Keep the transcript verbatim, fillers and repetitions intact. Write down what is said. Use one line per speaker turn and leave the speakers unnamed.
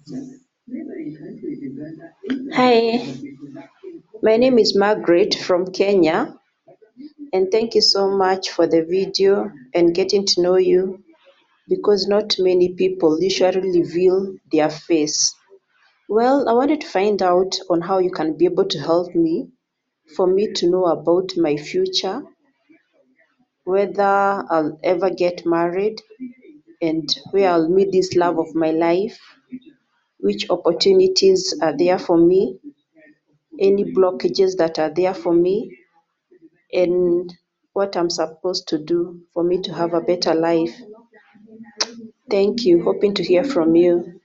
Hi, my name is Margaret from Kenya, and thank you so much for the video and getting to know you, because not many people usually reveal their face. Well, I wanted to find out on how you can be able to help me for me to know about my future, whether I'll ever get married and where I'll meet this love of my life, which opportunities are there for me, any blockages that are there for me, and what I'm supposed to do for me to have a better life. Thank you. Hoping to hear from you.